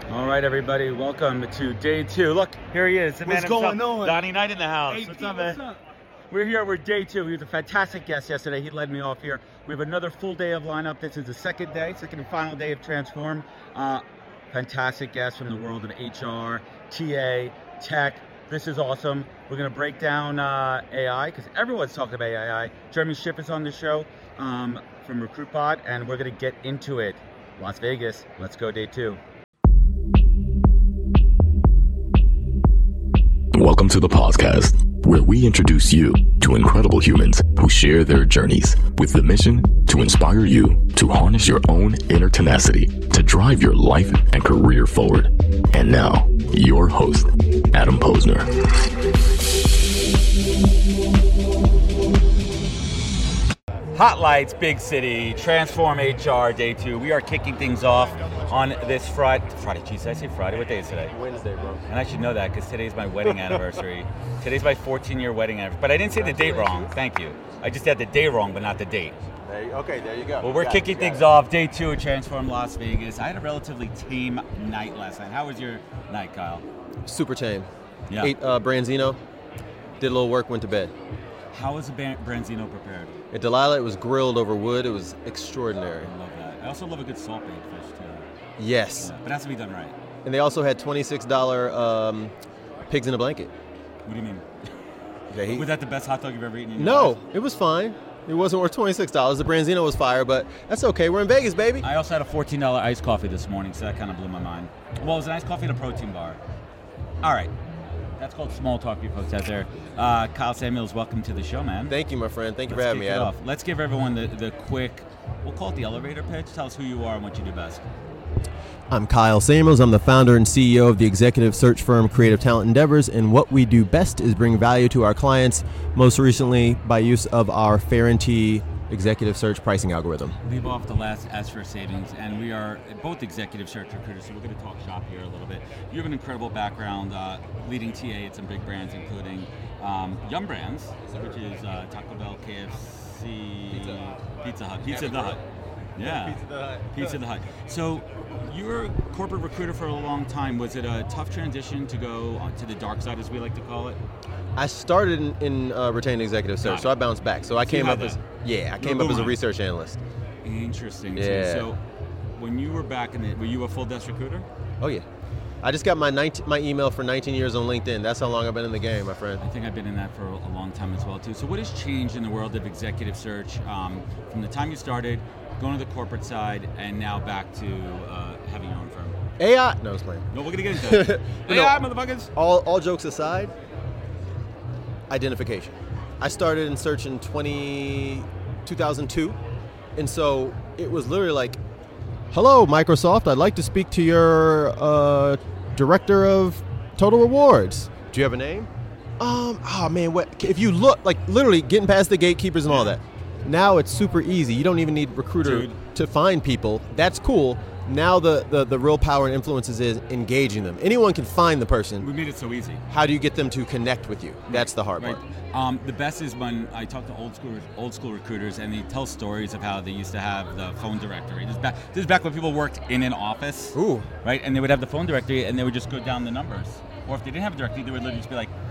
All right, everybody, welcome to day 2. Look, here he is, the man himself, going on? Donnie Knight in the house. Hey, what's Pete, up, man? what's up? We're here, we're day 2. We had a fantastic guest yesterday. He led me off here. We have another full day of lineup. This is the second and final day of Transform. Fantastic guest from the world of HR, TA, tech. This is awesome. We're going to break down AI, because everyone's talking about AI. Jeremy Schiff is on the show from RecruitBot, and we're going to get into it. Las Vegas, let's go day 2. Welcome to the podcast, where we introduce you to incredible humans who share their journeys with the mission to inspire you to harness your own inner tenacity to drive your life and career forward. And now, your host, Adam Posner. Hot Lights, Big City, Transform HR, day 2. We are kicking things off on this Friday. Geez, did I say Friday? What day is today? Wednesday, bro. And I should know that because today's my wedding anniversary. Today's my 14-year wedding anniversary. But I didn't say the date wrong. Thank you. I just had the day wrong, but not the date. There you go. Well, we're kicking things off. Day 2 of Transform Las Vegas. I had a relatively tame night last night. How was your night, Kyle? Super tame. Yeah. Ate Branzino, did a little work, went to bed. How was the Branzino prepared? At Delilah, it was grilled over wood. It was extraordinary. I love that. I also love a good salt-baked fish, too. Yes. Yeah, but it has to be done right. And they also had $26 pigs in a blanket. What do you mean? Yeah, Was that the best hot dog you've ever eaten in your No, life? it was fine. It wasn't worth $26. The Branzino was fire, but that's okay. We're in Vegas, baby. I also had a $14 iced coffee this morning, so that kind of blew my mind. Well, it was an iced coffee and a protein bar. All right. That's called small talk, you folks out there. Kyle Samuels, welcome to the show, man. Thank you, my friend. Thank you for having me, Adam. Let's give everyone the quick, we'll call it the elevator pitch. Tell us who you are and what you do best. I'm Kyle Samuels. I'm the founder and CEO of the executive search firm Creative Talent Endeavors, and what we do best is bring value to our clients, most recently by use of our Ferranti executive search pricing algorithm. Leave off the last as for savings, and we are both executive search recruiters, so we're going to talk shop here a little bit. You have an incredible background leading TA at some big brands, including Yum Brands, which is Taco Bell, KFC, Pizza Hut. Pizza the Hut. Yeah. Pizza the Hut. So you were a corporate recruiter for a long time. Was it a tough transition to go to the dark side, as we like to call it? I started in retained executive search, so I bounced back. So I came up as a research analyst. Interesting. Yeah. So when you were back were you a full desk recruiter? Oh yeah. I just got my email for 19 years on LinkedIn. That's how long I've been in the game, my friend. I think I've been in that for a long time as well too. So what has changed in the world of executive search from the time you started, going to the corporate side, and now back to having your own firm? AI? No, I was playing. No, we're gonna get into it. AI, motherfuckers. All jokes aside, identification. I started in search in 2002, and so it was literally like, hello, Microsoft, I'd like to speak to your director of Total Rewards. Do you have a name? What? If you look, like literally getting past the gatekeepers and all that. Now it's super easy. You don't even need recruiter to find people. That's cool. Now the real power and influences is engaging them. Anyone can find the person. We made it so easy. How do you get them to connect with you? That's the hard part. The best is when I talk to old school recruiters, and they tell stories of how they used to have the phone directory. This is back when people worked in an office. Ooh. Right, and they would have the phone directory, and they would just go down the numbers. Or if they didn't have a directory, they would literally just be like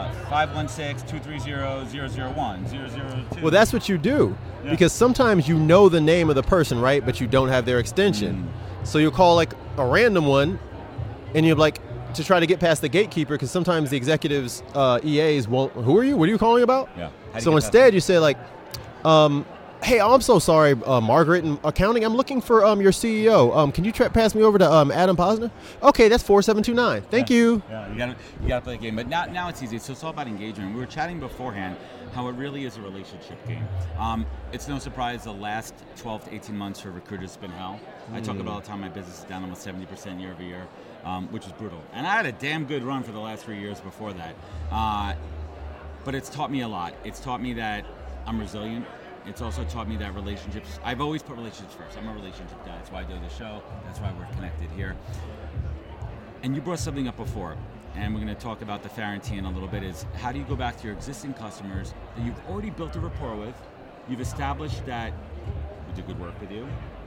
516-230-001-002. Well, that's what you do, because sometimes you know the name of the person, right? But you don't have their extension. So you'll call like a random one, and you're like, to try to get past the gatekeeper, because sometimes the executives, EAs won't. Who are you? What are you calling about? Yeah. So instead, you say like, hey, I'm so sorry, Margaret in accounting. I'm looking for your CEO. Can you pass me over to Adam Posner? Okay, that's 4729. Thank you. Yeah, you gotta play the game. But now it's easy. So it's all about engagement. We were chatting beforehand how it really is a relationship game. It's no surprise the last 12 to 18 months for recruiters has been hell. I talk about all the time my business is down almost 70% year over year, which is brutal. And I had a damn good run for the last 3 years before that. But it's taught me a lot. It's taught me that I'm resilient. It's also taught me that relationships, I've always put relationships first. I'm a relationship guy. That's why I do the show. That's why we're connected here. And you brought something up before, and we're going to talk about the Ferranti in a little bit, is how do you go back to your existing customers that you've already built a rapport with, you've established that we do good work with you,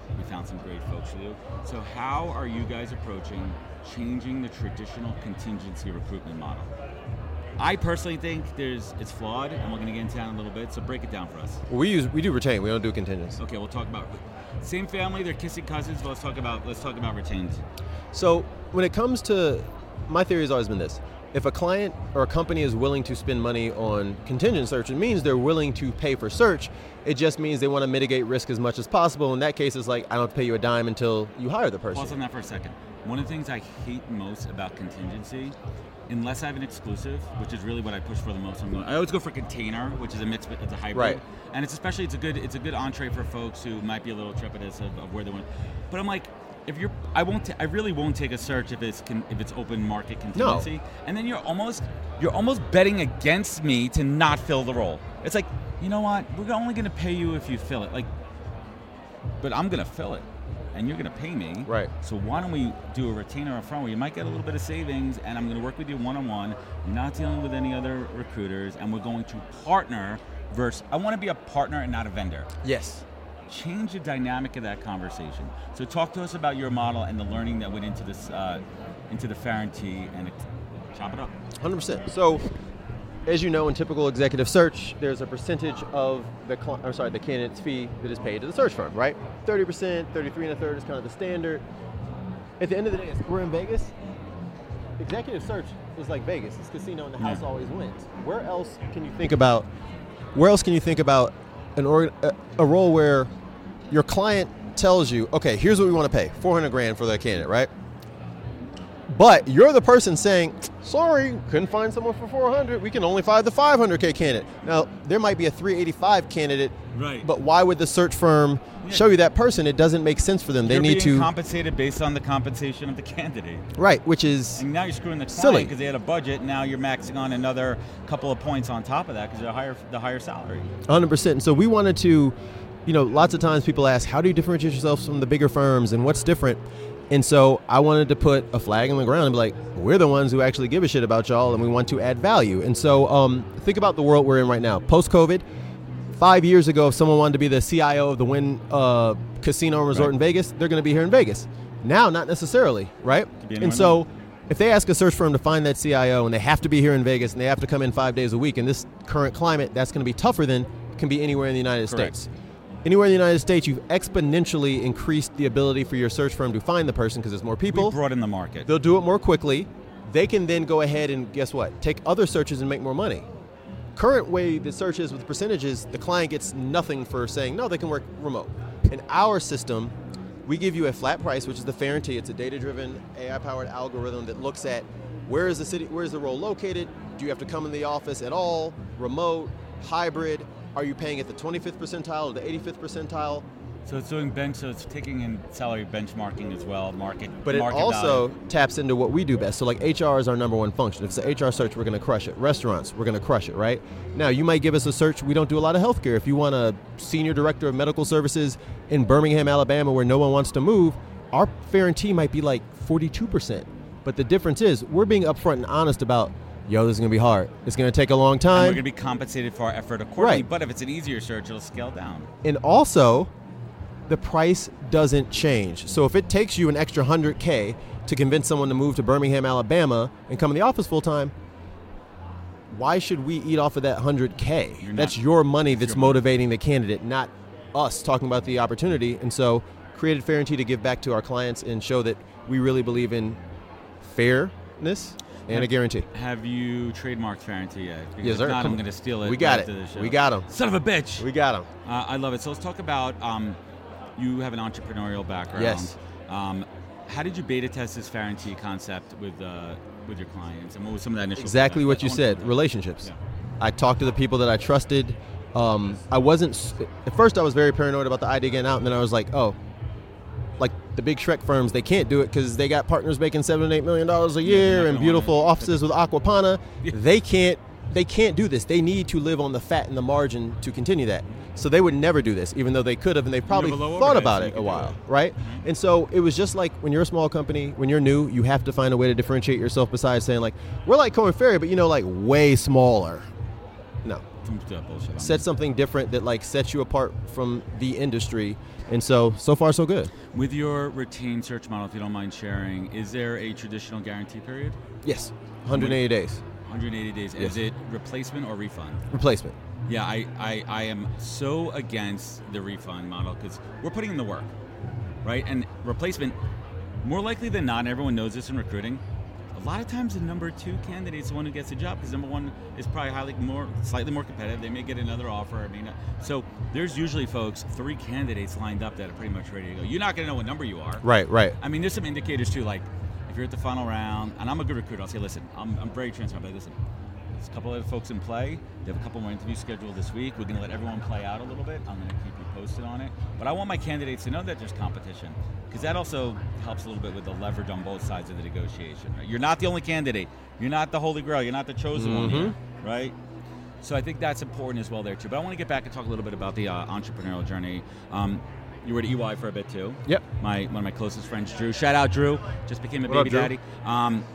We found some great folks for you. So how are you guys approaching changing the traditional contingency recruitment model? I personally think it's flawed, and we're going to get into that in a little bit. So break it down for us. We do retain. We don't do contingents. Okay, we'll talk about same family. They're kissing cousins. But let's talk about retained. So when it comes to, my theory has always been this: if a client or a company is willing to spend money on contingent search, it means they're willing to pay for search. It just means they want to mitigate risk as much as possible. In that case, it's like, I don't have to pay you a dime until you hire the person. Pause on that for a second. One of the things I hate most about contingency, unless I have an exclusive, which is really what I push for the most, I always go for container, which is a mix, it's a hybrid. Right. And it's a good entree for folks who might be a little trepidatious of where they want. But I'm like, I really won't take a search if it's open market contingency. No. And then you're almost betting against me to not fill the role. It's like, you know what? We're only going to pay you if you fill it. Like, but I'm going to fill it, and you're going to pay me. Right. So why don't we do a retainer up front where you might get a little bit of savings, and I'm going to work with you one-on-one. You're not dealing with any other recruiters, and we're going to partner versus. I want to be a partner and not a vendor. Yes. Change the dynamic of that conversation. So talk to us about your model and the learning that went into this, into the Ferranti, and chop it up. 100%. So, as you know, in typical executive search, there's a percentage of the candidate's fee that is paid to the search firm, right? 30%, 33 1/3 is kind of the standard. At the end of the day, we're in Vegas. Executive search is like Vegas. It's casino, and the house always wins. Where else can you think about a role where your client tells you, okay, here's what we want to pay, $400,000 for the candidate, right? But you're the person saying, sorry, couldn't find someone for $400,000. We can only find the $500K candidate. Now, there might be a $385 candidate, right? But why would the search firm show you that person? It doesn't make sense for them. They need to compensated based on the compensation of the candidate, right? Which is and now you're screwing the silly client because they had a budget. Now you're maxing on another couple of points on top of that because they're the higher salary. 100%. And so we wanted to, lots of times people ask, how do you differentiate yourself from the bigger firms and what's different? And so I wanted to put a flag in the ground and be like, we're the ones who actually give a shit about y'all, and we want to add value. And so think about the world we're in right now. Post-COVID, 5 years ago, if someone wanted to be the CIO of the Wynn Casino and Resort in Vegas, they're going to be here in Vegas. Now, not necessarily, right? And so if they ask a search firm to find that CIO and they have to be here in Vegas and they have to come in 5 days a week, in this current climate, that's going to be tougher than it can be anywhere in the United States. Anywhere in the United States, you've exponentially increased the ability for your search firm to find the person because there's more people. We broaden the market. They'll do it more quickly. They can then go ahead and, guess what, take other searches and make more money. Current way the search is with percentages, the client gets nothing for saying, no, they can work remote. In our system, we give you a flat price, which is the Ferranti. It's a data-driven, AI-powered algorithm that looks at where is the role located, do you have to come in the office at all, remote, hybrid, are you paying at the 25th percentile or the 85th percentile? So it's doing so it's taking in salary benchmarking as well, market. But it also taps into what we do best. So like HR is our number one function. If it's an HR search, we're going to crush it. Restaurants, we're going to crush it, right? Now, you might give us a search. We don't do a lot of healthcare. If you want a senior director of medical services in Birmingham, Alabama, where no one wants to move, our Ferranti might be like 42%. But the difference is we're being upfront and honest about, this is going to be hard. It's going to take a long time. And we're going to be compensated for our effort accordingly. Right. But if it's an easier search, it'll scale down. And also, the price doesn't change. So if it takes you an extra $100K to convince someone to move to Birmingham, Alabama and come in the office full time, why should we eat off of that $100K? That's your money that's motivating the candidate, not us talking about the opportunity. And so created Ferranti to give back to our clients and show that we really believe in fairness and a guarantee. Have you trademarked Ferranti yet? Because yes, sir. If not, I'm going to steal it. We got it. We got him. Son of a bitch. We got him. I love it. So let's talk about, you have an entrepreneurial background. Yes. How did you beta test this Ferranti concept with your clients? And what was some of that initial Exactly feedback? what you said, relationships. Yeah. I talked to the people that I trusted. At first I was very paranoid about the idea getting out, and then I was like, like the big Shrek firms, they can't do it because they got partners making $7 and $8 million a year and beautiful offices with Aquapana. They can't do this. They need to live on the fat and the margin to continue that. So they would never do this, even though they could have, and they probably thought about it a while, right? Mm-hmm. And so it was just like when you're a small company, when you're new, you have to find a way to differentiate yourself besides saying like, we're like Cohen Ferry, but like way smaller. No. From that bullshit. Set something different that like sets you apart from the industry. And so far so good. With your retained search model, if you don't mind sharing, is there a traditional guarantee period? Yes. 180 days. 180 days. Yes. Is it replacement or refund? Replacement. Yeah, I am so against the refund model because we're putting in the work, right? And replacement, more likely than not, and everyone knows this in recruiting, a lot of times the number 2 candidate is the one who gets the job because number 1 is probably slightly more competitive. They may get another offer. So there's usually, folks, 3 candidates lined up that are pretty much ready to go. You're not going to know what number you are. Right. I mean, there's some indicators too, like if you're at the final round, and I'm a good recruiter, I'll say, listen, I'm very transparent, but listen, there's a couple of folks in play. They have a couple more interviews scheduled this week. We're going to let everyone play out a little bit. I'm going to keep you posted on it. But I want my candidates to know that there's competition because that also helps a little bit with the leverage on both sides of the negotiation. Right? You're not the only candidate. You're not the holy grail. You're not the chosen one here, right? So I think that's important as well there too. But I want to get back and talk a little bit about the entrepreneurial journey. You were at EY for a bit too. Yep. One of my closest friends, Drew. Shout out, Drew. Just became a What baby up, Drew? daddy.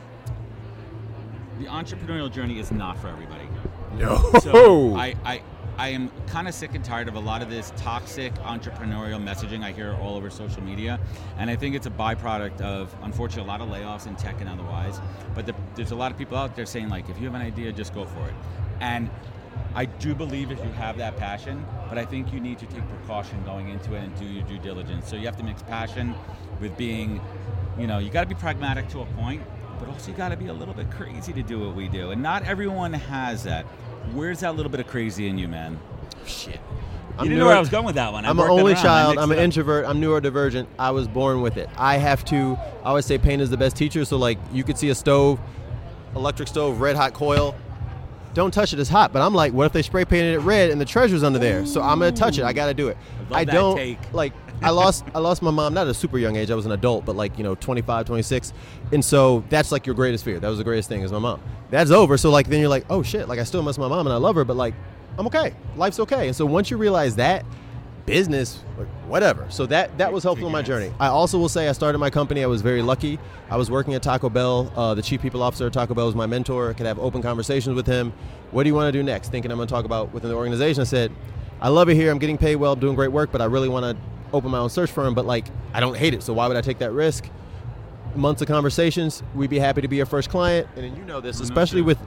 The entrepreneurial journey is not for everybody. No. So I am kind of sick and tired of a lot of this toxic entrepreneurial messaging I hear all over social media, and I think it's a byproduct of, unfortunately, a lot of layoffs in tech and otherwise. But there's a lot of people out there saying, like, if you have an idea, just go for it. And I do believe if you have that passion, but I think you need to take precaution going into it and do your due diligence. So you have to mix passion with being, you got to be pragmatic to a point, but also you got to be a little bit crazy to do what we do. And not everyone has that. Where's that little bit of crazy in you, man? Shit. You didn't know where I was going with that one. I'm an only child. I'm an introvert. I'm neurodivergent. I was born with it. I always say pain is the best teacher. So like you could see a stove, electric stove, red hot coil. Don't touch it, it's hot. But I'm like, what if they spray painted it red and the treasure's under there? So I'm going to touch it. I got to do it. I don't take. Like, I lost my mom, not at a super young age. I was an adult, but like, 25, 26. And so that's like your greatest fear. That was the greatest thing is my mom. That's over. So like, then you're like, oh shit, like I still miss my mom and I love her, but like, I'm okay. Life's okay. And so once you realize that, business, whatever. So that was helpful in my journey. I also will say I started my company. I was very lucky. I was working at Taco Bell. The chief people officer at Taco Bell was my mentor. I could have open conversations with him. What do you want to do next? Thinking I'm going to talk about within the organization. I said, I love it here. I'm getting paid well, doing great work, but I really want to open my own search firm. But like, I don't hate it. So why would I take that risk? Months of conversations. We'd be happy to be your first client. And then you know this, especially with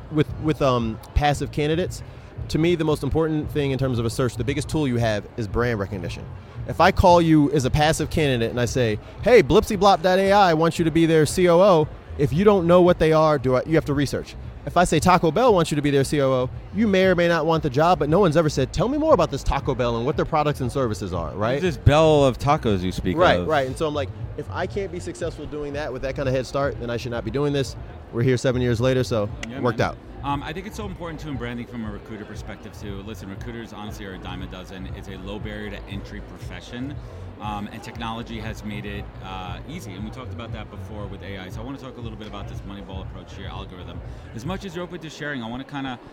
passive candidates. To me, the most important thing in terms of a search, the biggest tool you have is brand recognition. If I call you as a passive candidate and I say, hey, blipsyblop.ai wants you to be their COO, if you don't know what they are, you have to research. If I say Taco Bell wants you to be their COO, you may or may not want the job, but no one's ever said, tell me more about this Taco Bell and what their products and services are, right? This Bell of tacos you speak of. Right. And so I'm like, if I can't be successful doing that with that kind of head start, then I should not be doing this. We're here 7 years later, so it worked out. I think it's so important too in branding from a recruiter perspective too. Listen, recruiters honestly are a dime a dozen. It's a low barrier to entry profession, and technology has made it easy. And we talked about that before with AI. So I want to talk a little bit about this Moneyball approach to your algorithm. As much as you're open to sharing, I want to kind of,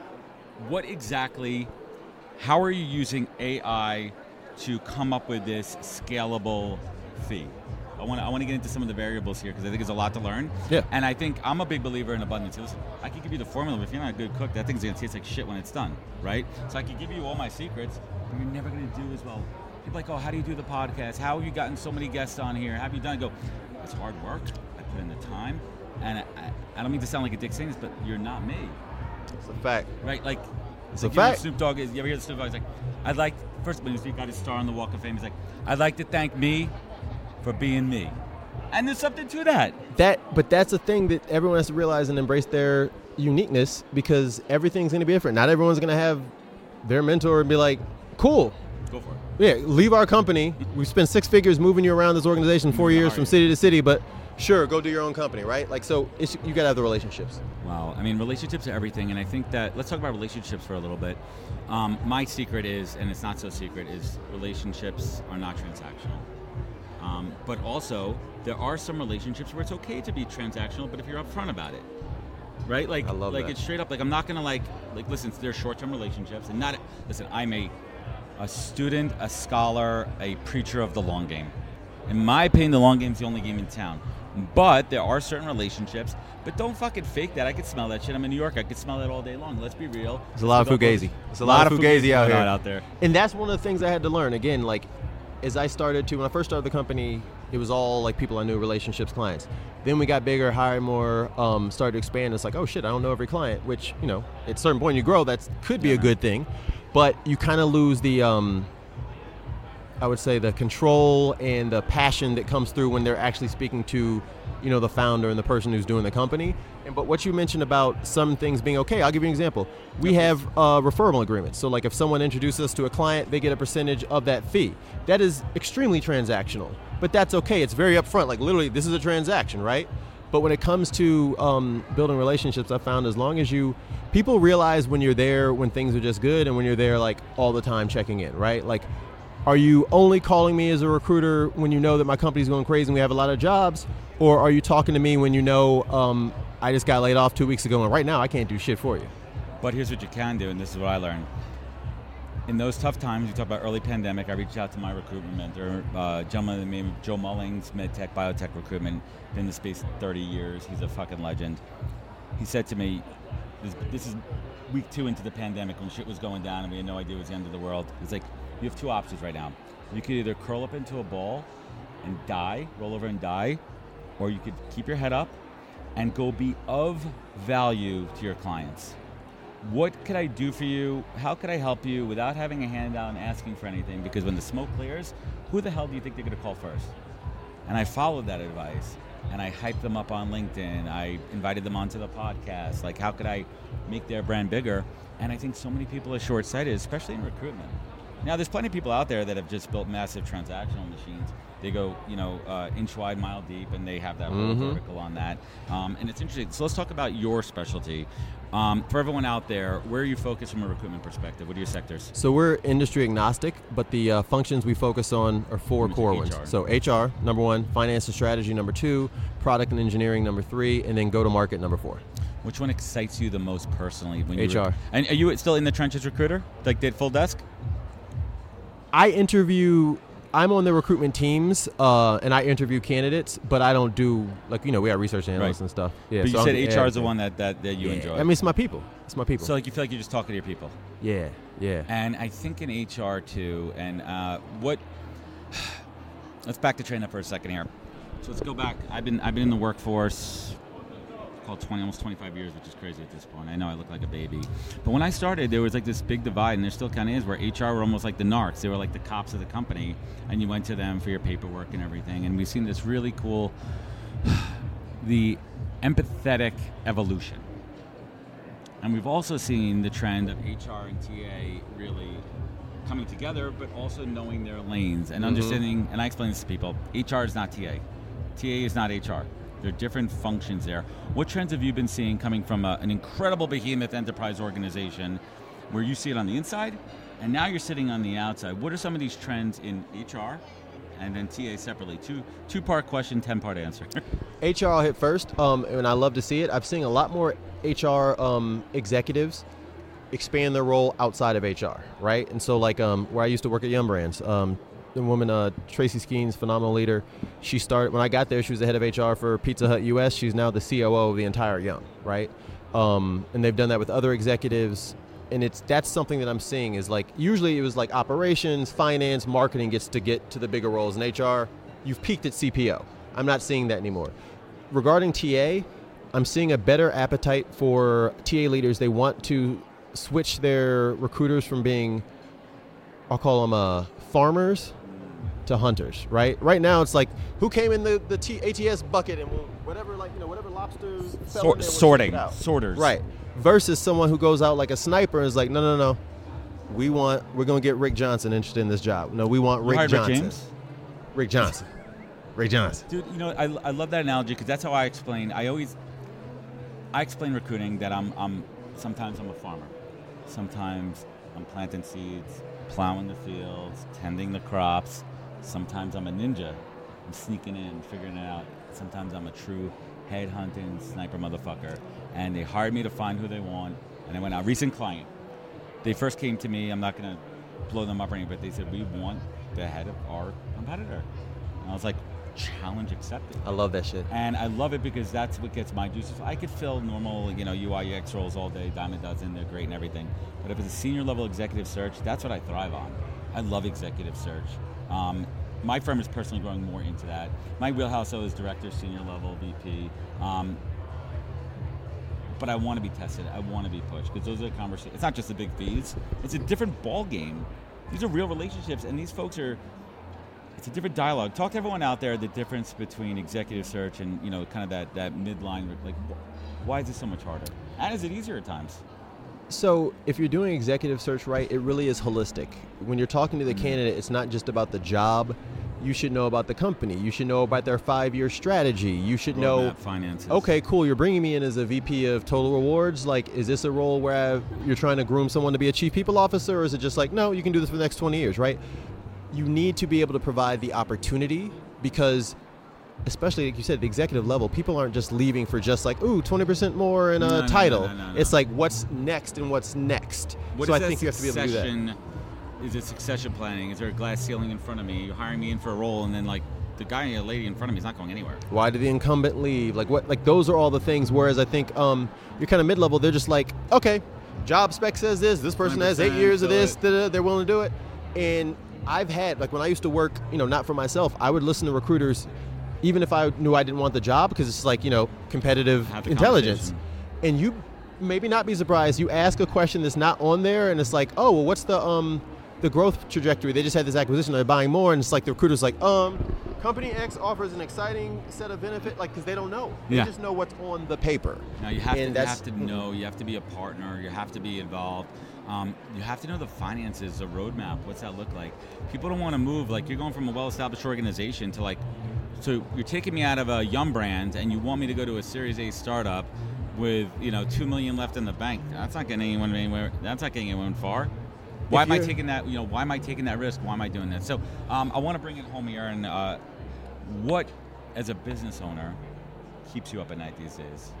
how are you using AI to come up with this scalable fee? I want to get into some of the variables here because I think there's a lot to learn. Yeah. And I think I'm a big believer in abundance. Listen, I can give you the formula, but if you're not a good cook, that thing's going to taste like shit when it's done, right? So I can give you all my secrets, but you're never going to do as well. People are like, oh, how do you do the podcast? How have you gotten so many guests on here? How have you done it? I go, it's hard work. I put in the time. And I don't mean to sound like a dick saying this, but you're not me. It's a fact. Right? Like, it's a fact. Snoop Dogg, you ever hear the Snoop Dogg? He's like, first when he got his star on the Walk of Fame, he's like, I'd like to thank me for being me. And there's something to that. But that's a thing that everyone has to realize and embrace their uniqueness because everything's going to be different. Not everyone's going to have their mentor and be like, cool. Go for it. Yeah, leave our company. We've spent 6 figures moving you around this organization 4 years from city to city, but sure, go do your own company, right? Like, so you got to have the relationships. Wow. I mean, relationships are everything. And I think that, let's talk about relationships for a little bit. My secret is, and it's not so secret, is relationships are not transactional. But also, there are some relationships where it's okay to be transactional, but if you're upfront about it, right? Like, I love that. It's straight up. Like, I'm not gonna like listen. They're short-term relationships, and not. Listen, I'm a student, a scholar, a preacher of the long game. In my opinion, the long game is the only game in town. But there are certain relationships. But don't fucking fake that. I could smell that shit. I'm in New York. I could smell that all day long. Let's be real. There's a lot of fugazi. There's a lot of fugazi out there. And that's one of the things I had to learn. Again, like, as I started to, when I first started the company, it was all like people I knew, relationships, clients. Then we got bigger, hired more, started to expand. It's like, oh shit, I don't know every client, which, you know, at a certain point you grow, that could be a good thing. But you kind of lose the, I would say, the control and the passion that comes through when they're actually speaking to, you know, the founder and the person who's doing the company. But what you mentioned about some things being okay, I'll give you an example. We have referral agreements. So like if someone introduces us to a client, they get a percentage of that fee. That is extremely transactional, but that's okay. It's very upfront. Like literally, this is a transaction, right? But when it comes to building relationships, I found as long as people realize when you're there when things are just good and when you're there like all the time checking in, right? Like, are you only calling me as a recruiter when you know that my company's going crazy and we have a lot of jobs? Or are you talking to me when you know I just got laid off 2 weeks ago and right now I can't do shit for you? But here's what you can do, and this is what I learned. In those tough times, you talk about early pandemic, I reached out to my recruitment mentor, a gentleman named Joe Mullings, MedTech, Biotech Recruitment, been in the space 30 years. He's a fucking legend. He said to me, this is week 2 into the pandemic when shit was going down and we had no idea it was the end of the world. He's like, you have 2 options right now. You could either curl up into a ball and die, roll over and die, or you could keep your head up and go be of value to your clients. What could I do for you? How could I help you without having a handout and asking for anything? Because when the smoke clears, who the hell do you think they're going to call first? And I followed that advice, and I hyped them up on LinkedIn. I invited them onto the podcast. Like, how could I make their brand bigger? And I think so many people are short-sighted, especially in recruitment. Now, there's plenty of people out there that have just built massive transactional machines. They go, inch wide, mile deep, and they have that whole vertical on that. And it's interesting. So let's talk about your specialty. For everyone out there, where are you focused from a recruitment perspective? What are your sectors? So we're industry agnostic, but the functions we focus on are 4 core ones. So HR, number 1, finance and strategy, number 2, product and engineering, number 3, and then go-to-market, number 4. Which one excites you the most personally? When HR. And are you still in the trenches recruiter? Like did full desk? I'm on the recruitment teams, and I interview candidates, but I don't do, we have research analysts and stuff. Yeah, but you said HR is the one that you enjoy. I mean, it's my people. So you feel like you're just talking to your people. Yeah. And I think in HR too, and let's back to train up for a second here. So let's go back. I've been in the workforce called almost 25 years, which is crazy at this point. I know I look like a baby. But when I started, there was like this big divide, and there still kind of is, where HR were almost like the narcs. They were like the cops of the company, and you went to them for your paperwork and everything. And we've seen this really cool, the empathetic evolution. And we've also seen the trend of HR and TA really coming together, but also knowing their lanes and understanding, and I explain this to people, HR is not TA. TA is not HR. There are different functions there. What trends have you been seeing coming from an incredible behemoth enterprise organization where you see it on the inside, and now you're sitting on the outside? What are some of these trends in HR and then TA separately? Two-part question, 10-part answer. HR I'll hit first, and I love to see it. I've seen a lot more HR executives expand their role outside of HR, right? And so where I used to work at Yum Brands, the woman, Tracy Skeens, phenomenal leader. She started, when I got there, she was the head of HR for Pizza Hut US. She's now the COO of the entire Yum, right? And they've done that with other executives. And that's something that I'm seeing is usually it was operations, finance, marketing gets to get to the bigger roles. In HR, you've peaked at CPO. I'm not seeing that anymore. Regarding TA, I'm seeing a better appetite for TA leaders. They want to switch their recruiters from being, I'll call them farmers, to hunters, right? Right now it's who came in the ATS bucket and whatever lobster fell in there, sorters. Right. Versus someone who goes out like a sniper and is like, no. We're going to get Rick Johnson interested in this job. No, we want Rick Johnson. Rick Johnson. Rick Johnson. Dude, I love that analogy because that's how I explain. I explain recruiting that sometimes I'm a farmer. Sometimes I'm planting seeds, plowing the fields, tending the crops. Sometimes I'm a ninja. I'm sneaking in, figuring it out. Sometimes I'm a true head-hunting sniper motherfucker. And they hired me to find who they want. And I went out. Recent client. They first came to me. I'm not going to blow them up or anything, but they said, we want the head of our competitor. And I was like, challenge accepted. I love that shit. And I love it because that's what gets my juices. I could fill normal, UI UX roles all day, dime a dozen, they're great and everything. But if it's a senior level executive search, that's what I thrive on. I love executive search. My firm is personally growing more into that. My wheelhouse though is director, senior level, VP. But I want to be tested. I want to be pushed because those are the conversations. It's not just the big fees. It's a different ball game. These are real relationships, and these folks are. It's a different dialogue. Talk to everyone out there the difference between executive search and kind of that midline. Like, why is it so much harder? And is it easier at times? So if you're doing executive search right, it really is holistic. When you're talking to the candidate, it's not just about the job. You should know about the company. You should know about their 5-year strategy. You should know finances. Okay, cool. You're bringing me in as a VP of Total Rewards. Like, is this a role where you're trying to groom someone to be a chief people officer, or is it just like, no, you can do this for the next 20 years, right? You need to be able to provide the opportunity because, especially like you said, the executive level, people aren't just leaving for just like, ooh, 20% more in a title. No. It's like, what's next and what's next. So I think you have to be able to do that. Is it succession planning? Is there a glass ceiling in front of me? You're hiring me in for a role, and then like the guy or lady in front of me is not going anywhere. Why did the incumbent leave? Like what? Like those are all the things. Whereas I think you're kind of mid-level. They're just like, okay, job spec says this. This person has 8 years of this. They're willing to do it. And I've had, like when I used to work, not for myself, I would listen to recruiters, even if I knew I didn't want the job, because it's like competitive intelligence. And you maybe not be surprised. You ask a question that's not on there, and it's like, oh, well, what's the growth trajectory? They just had this acquisition, they're buying more, and it's like the recruiter's like, company X offers an exciting set of benefit, like, because they don't know. They just know what's on the paper. Now you have to know, you have to be a partner, you have to be involved. You have to know the finances, the roadmap, what's that look like? People don't want to move, like you're going from a well-established organization to so you're taking me out of a Yum brand and you want me to go to a Series A startup with, $2 million left in the bank. That's not getting anyone anywhere. That's not getting anyone far. Why am I taking that? Why am I taking that risk? Why am I doing that? So I want to bring it home here. And what, as a business owner, keeps you up at night these days?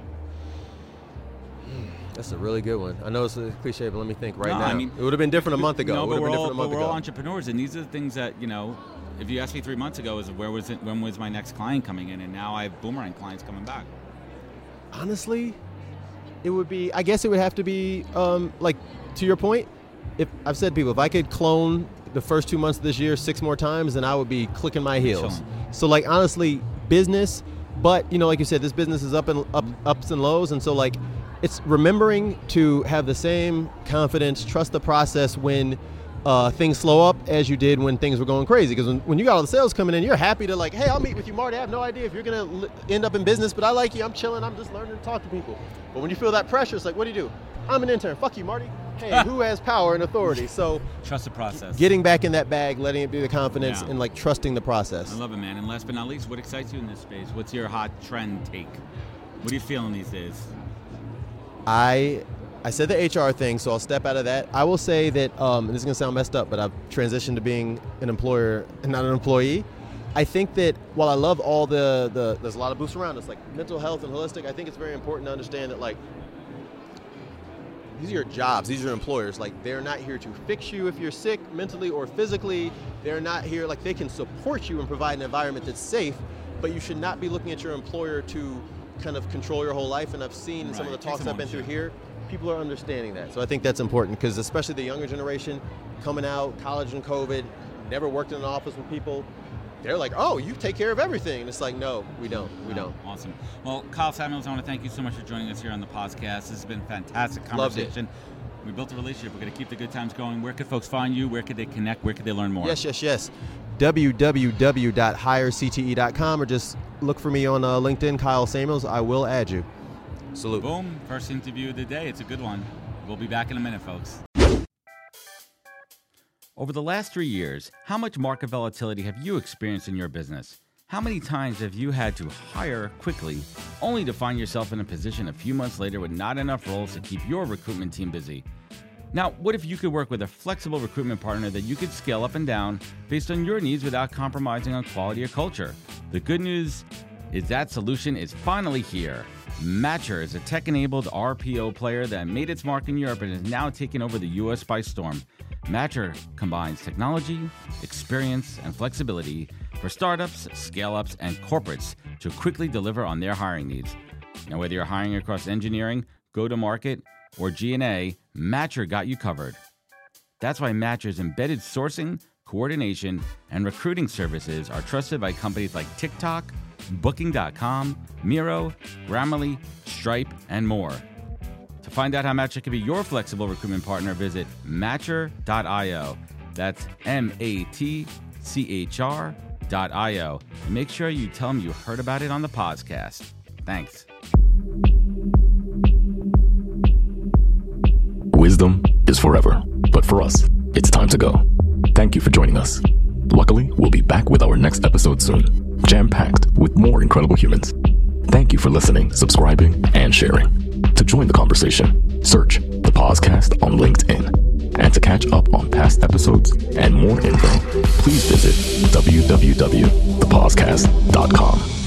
That's a really good one. I know it's a cliche, but let me think now. I mean, it would have been different a month ago. But we're all entrepreneurs, and these are the things that if you asked me 3 months ago, when was my next client coming in, and now I have boomerang clients coming back. Honestly, it would be. I guess it would have to be like to your point. If I've said to people, if I could clone the first 2 months of this year 6 more times, then I would be clicking my heels. So like honestly, business, but like you said, this business is ups and lows, and so like it's remembering to have the same confidence, trust the process when things slow up as you did when things were going crazy. Because when you got all the sales coming in, you're happy to like, hey, I'll meet with you, Marty. I have no idea if you're going to end up in business, but I like you. I'm chilling. I'm just learning to talk to people. But when you feel that pressure, it's like, what do? I'm an intern. Fuck you, Marty. Hey, who has power and authority? So trust the process. Getting back in that bag, letting it be the confidence, and like trusting the process. I love it, man. And last but not least, what excites you in this space? What's your hot trend take? What are you feeling these days? I said the HR thing, so I'll step out of that. I will say that, and this is going to sound messed up, but I've transitioned to being an employer and not an employee. I think that while I love all there's a lot of boosts around us, like mental health and holistic, I think it's very important to understand that, like, these are your jobs, these are your employers. Like, they're not here to fix you if you're sick mentally or physically. They're not here, like, they can support you and provide an environment that's safe, but you should not be looking at your employer to kind of control your whole life. And I've seen in some of the talks I've been through here, people are understanding that. So I think that's important, because especially the younger generation coming out, college and COVID, never worked in an office with people, they're like, oh, you take care of everything. And it's like, no, we don't. We don't. Awesome. Well, Kyle Samuels, I want to thank you so much for joining us here on the podcast. This has been a fantastic conversation. Loved it. We built a relationship. We're going to keep the good times going. Where could folks find you? Where could they connect? Where could they learn more? Yes. www.hirecte.com, or just look for me on LinkedIn, Kyle Samuels. I will add you. Salute. Boom. First interview of the day. It's a good one. We'll be back in a minute, folks. Over the last 3 years, how much market volatility have you experienced in your business? How many times have you had to hire quickly, only to find yourself in a position a few months later with not enough roles to keep your recruitment team busy? Now, what if you could work with a flexible recruitment partner that you could scale up and down based on your needs without compromising on quality or culture? The good news is that solution is finally here. Matcher is a tech-enabled RPO player that made its mark in Europe and is now taking over the US by storm. Matcher combines technology, experience, and flexibility for startups, scale-ups, and corporates to quickly deliver on their hiring needs. Now, whether you're hiring across engineering, go-to-market, or G&A, Matcher got you covered. That's why Matcher's embedded sourcing, coordination, and recruiting services are trusted by companies like TikTok, Booking.com, Miro, Grammarly, Stripe, and more. To find out how Matcher can be your flexible recruitment partner, visit Matcher.io. That's MATCHR.io. Make sure you tell them you heard about it on the podcast. Thanks. Wisdom is forever, but for us, it's time to go. Thank you for joining us. Luckily, we'll be back with our next episode soon, jam-packed with more incredible humans. Thank you for listening, subscribing, and sharing. To join the conversation, search the podcast on LinkedIn. And to catch up on past episodes and more info, please visit www.thepodcast.com.